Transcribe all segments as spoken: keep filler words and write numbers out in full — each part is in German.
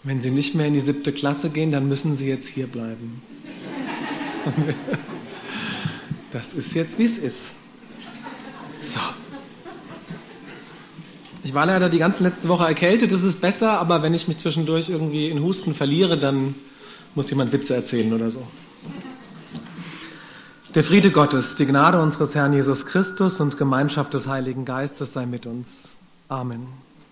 Wenn Sie nicht mehr in die siebte Klasse gehen, dann müssen Sie jetzt hier bleiben. Das ist jetzt, wie es ist. So. Ich war leider die ganze letzte Woche erkältet, das ist besser, aber wenn ich mich zwischendurch irgendwie in Husten verliere, dann muss jemand Witze erzählen oder so. Der Friede Gottes, die Gnade unseres Herrn Jesus Christus und Gemeinschaft des Heiligen Geistes sei mit uns. Amen.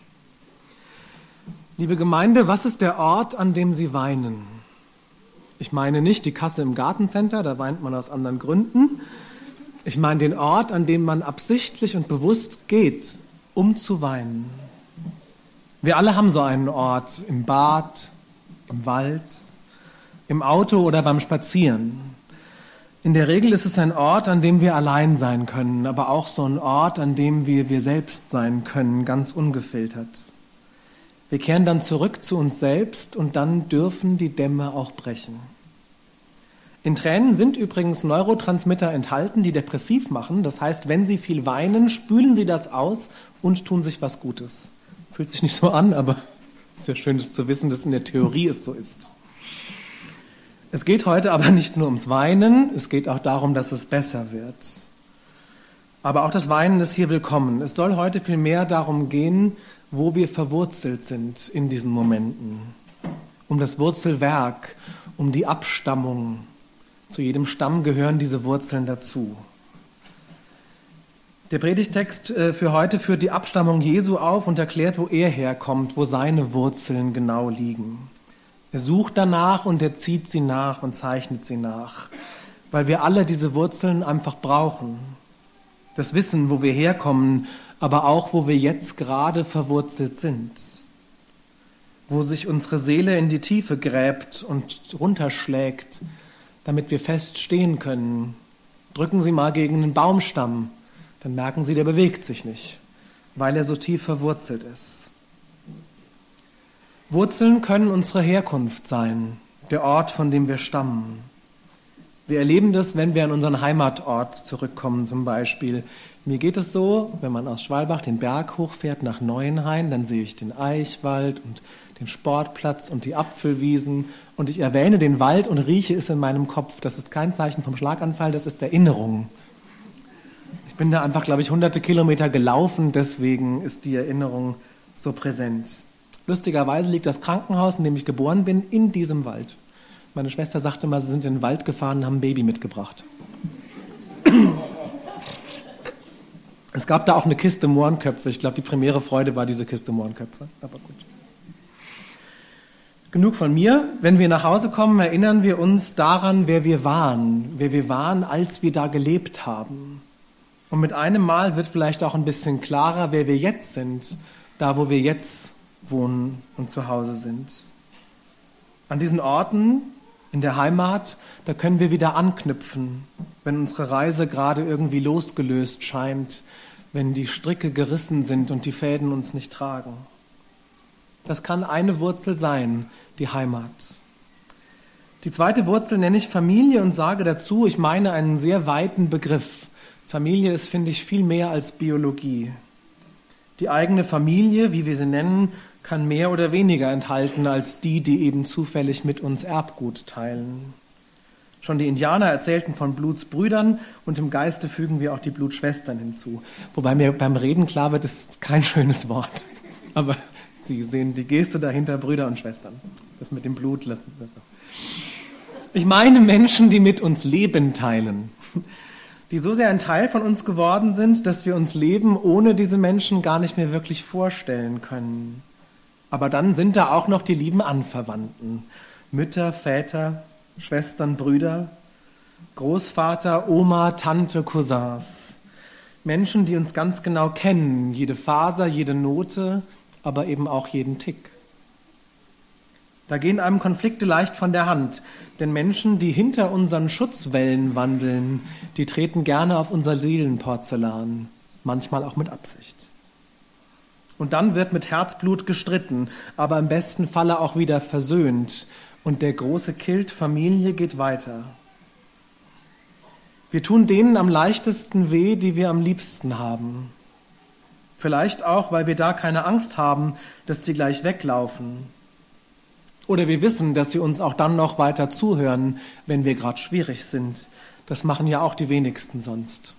Liebe Gemeinde, was ist der Ort, an dem Sie weinen? Ich meine nicht die Kasse im Gartencenter, da weint man aus anderen Gründen. Ich meine den Ort, an dem man absichtlich und bewusst geht, um zu weinen. Wir alle haben so einen Ort im Bad, im Wald, im Auto oder beim Spazieren. In der Regel ist es ein Ort, an dem wir allein sein können, aber auch so ein Ort, an dem wir wir selbst sein können, ganz ungefiltert. Wir kehren dann zurück zu uns selbst und dann dürfen die Dämme auch brechen. In Tränen sind übrigens Neurotransmitter enthalten, die depressiv machen. Das heißt, wenn Sie viel weinen, spülen Sie das aus und tun sich was Gutes. Fühlt sich nicht so an, aber es ist ja schön, das zu wissen, dass in der Theorie es so ist. Es geht heute aber nicht nur ums Weinen, es geht auch darum, dass es besser wird. Aber auch das Weinen ist hier willkommen. Es soll heute viel mehr darum gehen, wo wir verwurzelt sind in diesen Momenten. Um das Wurzelwerk, um die Abstammung. Zu jedem Stamm gehören diese Wurzeln dazu. Der Predigtext für heute führt die Abstammung Jesu auf und erklärt, wo er herkommt, wo seine Wurzeln genau liegen. Er sucht danach und er zieht sie nach und zeichnet sie nach, weil wir alle diese Wurzeln einfach brauchen. Das Wissen, wo wir herkommen, aber auch, wo wir jetzt gerade verwurzelt sind. Wo sich unsere Seele in die Tiefe gräbt und runterschlägt, damit wir fest stehen können. Drücken Sie mal gegen einen Baumstamm, dann merken Sie, der bewegt sich nicht, weil er so tief verwurzelt ist. Wurzeln können unsere Herkunft sein, der Ort, von dem wir stammen. Wir erleben das, wenn wir an unseren Heimatort zurückkommen zum Beispiel. Mir geht es so, wenn man aus Schwalbach den Berg hochfährt nach Neuenhain, dann sehe ich den Eichwald und den Sportplatz und die Apfelwiesen und ich erwähne den Wald und rieche es in meinem Kopf. Das ist kein Zeichen vom Schlaganfall, das ist Erinnerung. Ich bin da einfach, glaube ich, hunderte Kilometer gelaufen, deswegen ist die Erinnerung so präsent. Lustigerweise liegt das Krankenhaus, in dem ich geboren bin, in diesem Wald. Meine Schwester sagte mal, sie sind in den Wald gefahren und haben ein Baby mitgebracht. Es gab da auch eine Kiste Mohrenköpfe. Ich glaube, die primäre Freude war diese Kiste Mohrenköpfe. Aber gut. Genug von mir. Wenn wir nach Hause kommen, erinnern wir uns daran, wer wir waren. Wer wir waren, als wir da gelebt haben. Und mit einem Mal wird vielleicht auch ein bisschen klarer, wer wir jetzt sind. Da, wo wir jetzt wohnen und zu Hause sind. An diesen Orten, in der Heimat, da können wir wieder anknüpfen, wenn unsere Reise gerade irgendwie losgelöst scheint, wenn die Stricke gerissen sind und die Fäden uns nicht tragen. Das kann eine Wurzel sein, die Heimat. Die zweite Wurzel nenne ich Familie und sage dazu, ich meine einen sehr weiten Begriff. Familie ist, finde ich, viel mehr als Biologie. Die eigene Familie, wie wir sie nennen, kann mehr oder weniger enthalten als die, die eben zufällig mit uns Erbgut teilen. Schon die Indianer erzählten von Blutsbrüdern und im Geiste fügen wir auch die Blutschwestern hinzu. Wobei mir beim Reden klar wird, das ist kein schönes Wort. Aber Sie sehen die Geste dahinter, Brüder und Schwestern. Das mit dem Blut lassen wir. Ich meine Menschen, die mit uns Leben teilen. Die so sehr ein Teil von uns geworden sind, dass wir uns Leben ohne diese Menschen gar nicht mehr wirklich vorstellen können. Aber dann sind da auch noch die lieben Anverwandten. Mütter, Väter, Schwestern, Brüder, Großvater, Oma, Tante, Cousins. Menschen, die uns ganz genau kennen, jede Faser, jede Note, aber eben auch jeden Tick. Da gehen einem Konflikte leicht von der Hand, denn Menschen, die hinter unseren Schutzwellen wandeln, die treten gerne auf unser Seelenporzellan, manchmal auch mit Absicht. Und dann wird mit Herzblut gestritten, aber im besten Falle auch wieder versöhnt und der große Kilt Familie geht weiter. Wir tun denen am leichtesten weh, die wir am liebsten haben. Vielleicht auch, weil wir da keine Angst haben, dass die gleich weglaufen. Oder wir wissen, dass sie uns auch dann noch weiter zuhören, wenn wir gerade schwierig sind. Das machen ja auch die wenigsten sonst.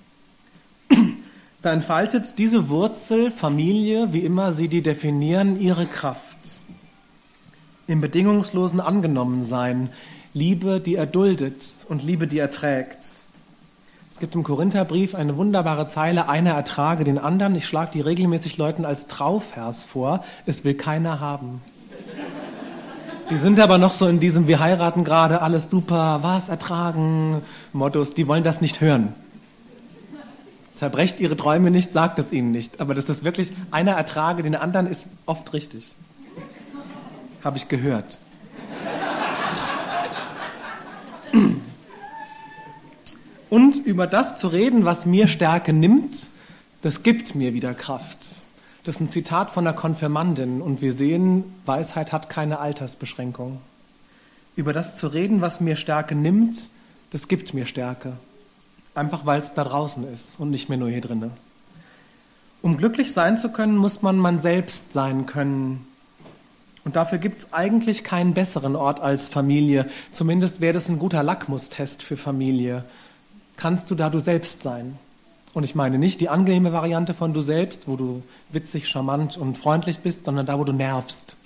Da entfaltet diese Wurzel, Familie, wie immer sie die definieren, ihre Kraft. Im bedingungslosen Angenommensein, Liebe, die erduldet und Liebe, die erträgt. Es gibt im Korintherbrief eine wunderbare Zeile, einer ertrage den anderen. Ich schlage die regelmäßig Leuten als Trauvers vor, es will keiner haben. Die sind aber noch so in diesem, wir heiraten gerade, alles super, was ertragen, Mottos, die wollen das nicht hören. Zerbrecht ihre Träume nicht, sagt es ihnen nicht. Aber das ist wirklich, einer ertrage den anderen, ist oft richtig. Habe ich gehört. Und über das zu reden, was mir Stärke nimmt, das gibt mir wieder Kraft. Das ist ein Zitat von einer Konfirmandin und wir sehen, Weisheit hat keine Altersbeschränkung. Über das zu reden, was mir Stärke nimmt, das gibt mir Stärke. Einfach weil es da draußen ist und nicht mehr nur hier drinnen. Um glücklich sein zu können, muss man man selbst sein können. Und dafür gibt es eigentlich keinen besseren Ort als Familie. Zumindest wäre das ein guter Lackmustest für Familie. Kannst du da du selbst sein? Und ich meine nicht die angenehme Variante von du selbst, wo du witzig, charmant und freundlich bist, sondern da, wo du nervst.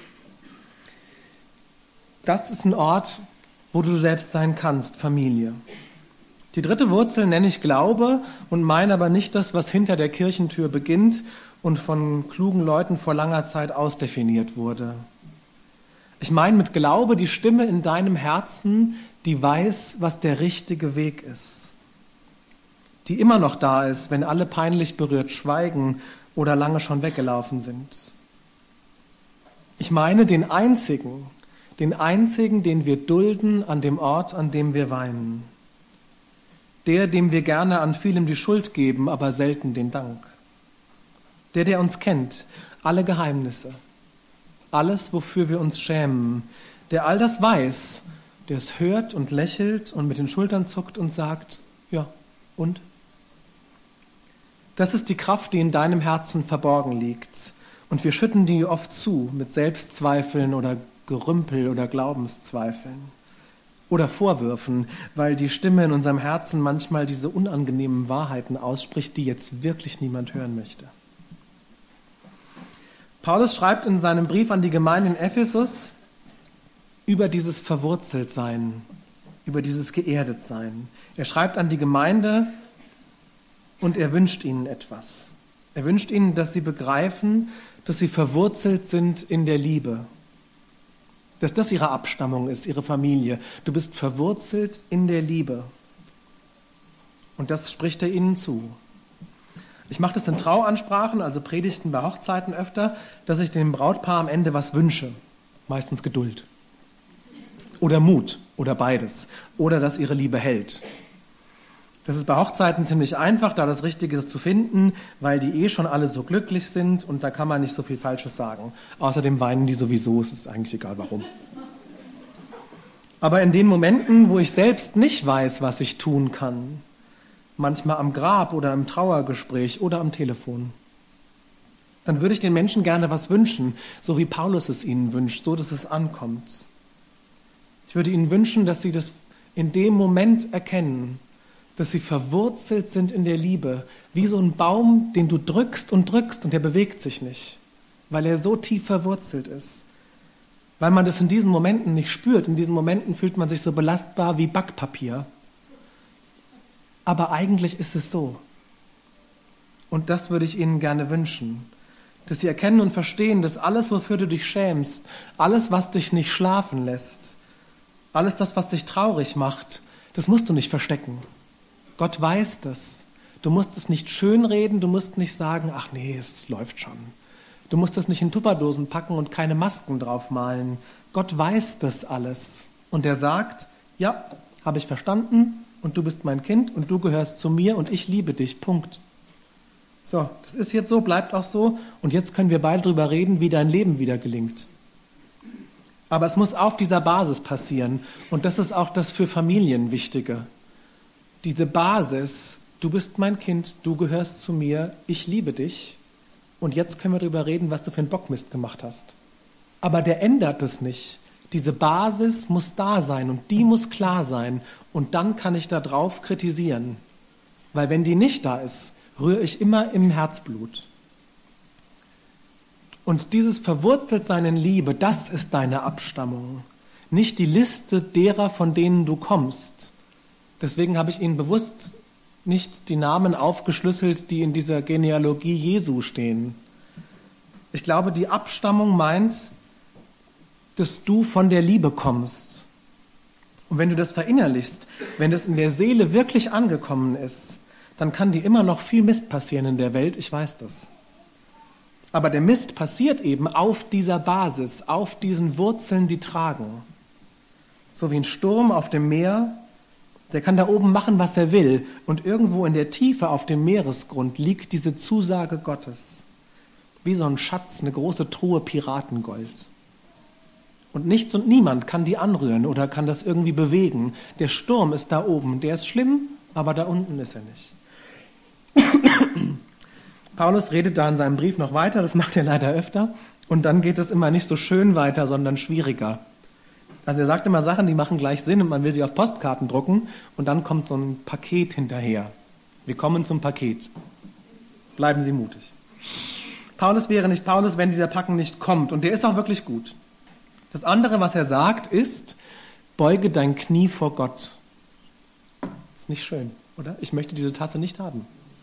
Das ist ein Ort, wo du selbst sein kannst, Familie. Die dritte Wurzel nenne ich Glaube und meine aber nicht das, was hinter der Kirchentür beginnt und von klugen Leuten vor langer Zeit ausdefiniert wurde. Ich meine mit Glaube die Stimme in deinem Herzen, die weiß, was der richtige Weg ist. Die immer noch da ist, wenn alle peinlich berührt schweigen oder lange schon weggelaufen sind. Ich meine den einzigen, den einzigen, den wir dulden an dem Ort, an dem wir weinen. Der, dem wir gerne an vielem die Schuld geben, aber selten den Dank. Der, der uns kennt, alle Geheimnisse, alles, wofür wir uns schämen, der all das weiß, der es hört und lächelt und mit den Schultern zuckt und sagt, ja, und? Das ist die Kraft, die in deinem Herzen verborgen liegt. Und wir schütten die oft zu mit Selbstzweifeln oder Gerümpel oder Glaubenszweifeln. Oder Vorwürfen, weil die Stimme in unserem Herzen manchmal diese unangenehmen Wahrheiten ausspricht, die jetzt wirklich niemand hören möchte. Paulus schreibt in seinem Brief an die Gemeinde in Ephesus über dieses Verwurzeltsein, über dieses Geerdetsein. Er schreibt an die Gemeinde und er wünscht ihnen etwas. Er wünscht ihnen, dass sie begreifen, dass sie verwurzelt sind in der Liebe. Dass das ihre Abstammung ist, ihre Familie. Du bist verwurzelt in der Liebe. Und das spricht er ihnen zu. Ich mache das in Trauansprachen, also Predigten bei Hochzeiten öfter, dass ich dem Brautpaar am Ende was wünsche. Meistens Geduld. Oder Mut oder beides. Oder dass ihre Liebe hält. Das ist bei Hochzeiten ziemlich einfach, da das Richtige zu finden, weil die eh schon alle so glücklich sind und da kann man nicht so viel Falsches sagen. Außerdem weinen die sowieso, es ist eigentlich egal warum. Aber in den Momenten, wo ich selbst nicht weiß, was ich tun kann, manchmal am Grab oder im Trauergespräch oder am Telefon, dann würde ich den Menschen gerne was wünschen, so wie Paulus es ihnen wünscht, so dass es ankommt. Ich würde ihnen wünschen, dass sie das in dem Moment erkennen, dass sie verwurzelt sind in der Liebe, wie so ein Baum, den du drückst und drückst und der bewegt sich nicht, weil er so tief verwurzelt ist. Weil man das in diesen Momenten nicht spürt. In diesen Momenten fühlt man sich so belastbar wie Backpapier. Aber eigentlich ist es so. Und das würde ich ihnen gerne wünschen, dass sie erkennen und verstehen, dass alles, wofür du dich schämst, alles, was dich nicht schlafen lässt, alles das, was dich traurig macht, das musst du nicht verstecken. Gott weiß das. Du musst es nicht schönreden, du musst nicht sagen, ach nee, es läuft schon. Du musst es nicht in Tupperdosen packen und keine Masken draufmalen. Gott weiß das alles. Und er sagt, ja, habe ich verstanden und du bist mein Kind und du gehörst zu mir und ich liebe dich, Punkt. So, das ist jetzt so, bleibt auch so und jetzt können wir beide drüber reden, wie dein Leben wieder gelingt. Aber es muss auf dieser Basis passieren und das ist auch das für Familien Wichtige. Diese Basis, du bist mein Kind, du gehörst zu mir, ich liebe dich und jetzt können wir darüber reden, was du für einen Bockmist gemacht hast. Aber der ändert es nicht. Diese Basis muss da sein und die muss klar sein. Und dann kann ich da drauf kritisieren. Weil wenn die nicht da ist, rühre ich immer im Herzblut. Und dieses Verwurzeltsein in Liebe, das ist deine Abstammung. Nicht die Liste derer, von denen du kommst. Deswegen habe ich Ihnen bewusst nicht die Namen aufgeschlüsselt, die in dieser Genealogie Jesu stehen. Ich glaube, die Abstammung meint, dass du von der Liebe kommst. Und wenn du das verinnerlichst, wenn das in der Seele wirklich angekommen ist, dann kann dir immer noch viel Mist passieren in der Welt, ich weiß das. Aber der Mist passiert eben auf dieser Basis, auf diesen Wurzeln, die tragen. So wie ein Sturm auf dem Meer, der kann da oben machen, was er will. Und irgendwo in der Tiefe auf dem Meeresgrund liegt diese Zusage Gottes. Wie so ein Schatz, eine große Truhe Piratengold. Und nichts und niemand kann die anrühren oder kann das irgendwie bewegen. Der Sturm ist da oben, der ist schlimm, aber da unten ist er nicht. Paulus redet da in seinem Brief noch weiter, das macht er leider öfter. Und dann geht es immer nicht so schön weiter, sondern schwieriger. Also er sagt immer Sachen, die machen gleich Sinn und man will sie auf Postkarten drucken und dann kommt so ein Paket hinterher. Wir kommen zum Paket. Bleiben Sie mutig. Paulus wäre nicht Paulus, wenn dieser Packen nicht kommt. Und der ist auch wirklich gut. Das andere, was er sagt, ist, beuge dein Knie vor Gott. Ist nicht schön, oder? Ich möchte diese Tasse nicht haben.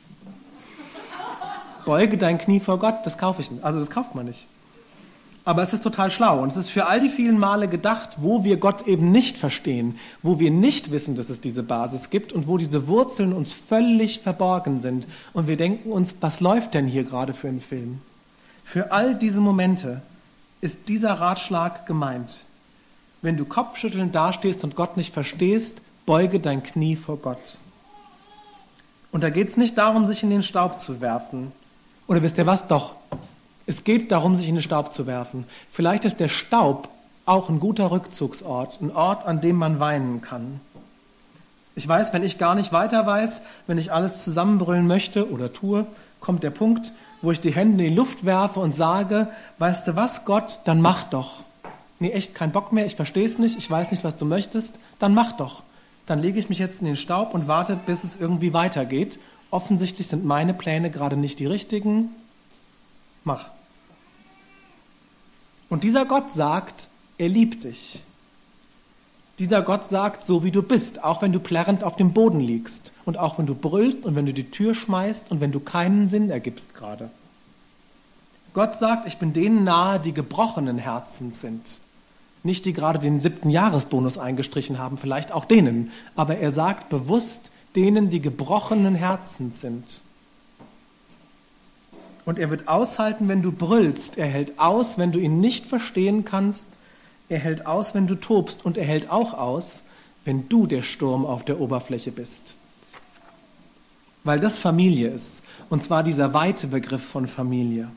Beuge dein Knie vor Gott, das kaufe ich nicht. Also das kauft man nicht. Aber es ist total schlau und es ist für all die vielen Male gedacht, wo wir Gott eben nicht verstehen, wo wir nicht wissen, dass es diese Basis gibt und wo diese Wurzeln uns völlig verborgen sind. Und wir denken uns, was läuft denn hier gerade für ein Film? Für all diese Momente ist dieser Ratschlag gemeint. Wenn du kopfschüttelnd dastehst und Gott nicht verstehst, beuge dein Knie vor Gott. Und da geht es nicht darum, sich in den Staub zu werfen. Oder wisst ihr was? Doch. Es geht darum, sich in den Staub zu werfen. Vielleicht ist der Staub auch ein guter Rückzugsort, ein Ort, an dem man weinen kann. Ich weiß, wenn ich gar nicht weiter weiß, wenn ich alles zusammenbrüllen möchte oder tue, kommt der Punkt, wo ich die Hände in die Luft werfe und sage, weißt du was, Gott, dann mach doch. Nee, echt kein Bock mehr, ich verstehe es nicht, ich weiß nicht, was du möchtest, dann mach doch. Dann lege ich mich jetzt in den Staub und warte, bis es irgendwie weitergeht. Offensichtlich sind meine Pläne gerade nicht die richtigen. Mach. Und dieser Gott sagt, er liebt dich. Dieser Gott sagt, so wie du bist, auch wenn du plärrend auf dem Boden liegst und auch wenn du brüllst und wenn du die Tür schmeißt und wenn du keinen Sinn ergibst gerade. Gott sagt, ich bin denen nahe, die gebrochenen Herzens sind. Nicht die gerade den siebten Jahresbonus eingestrichen haben, vielleicht auch denen. Aber er sagt bewusst denen, die gebrochenen Herzens sind. Und er wird aushalten, wenn du brüllst. Er hält aus, wenn du ihn nicht verstehen kannst. Er hält aus, wenn du tobst. Und er hält auch aus, wenn du der Sturm auf der Oberfläche bist. Weil das Familie ist. Und zwar dieser weite Begriff von Familie.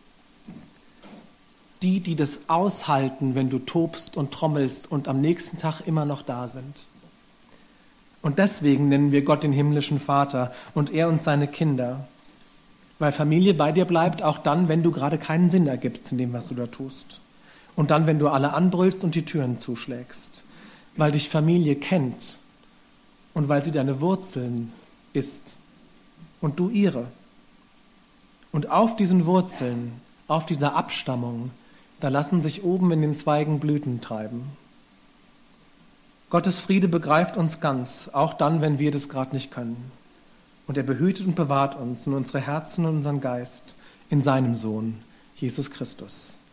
Die, die das aushalten, wenn du tobst und trommelst und am nächsten Tag immer noch da sind. Und deswegen nennen wir Gott den himmlischen Vater und er uns seine Kinder. Weil Familie bei dir bleibt, auch dann, wenn du gerade keinen Sinn ergibst in dem, was du da tust. Und dann, wenn du alle anbrüllst und die Türen zuschlägst. Weil dich Familie kennt und weil sie deine Wurzeln ist und du ihre. Und auf diesen Wurzeln, auf dieser Abstammung, da lassen sich oben in den Zweigen Blüten treiben. Gottes Friede begreift uns ganz, auch dann, wenn wir das gerade nicht können. Und er behütet und bewahrt uns in unsere Herzen und unseren Geist in seinem Sohn, Jesus Christus.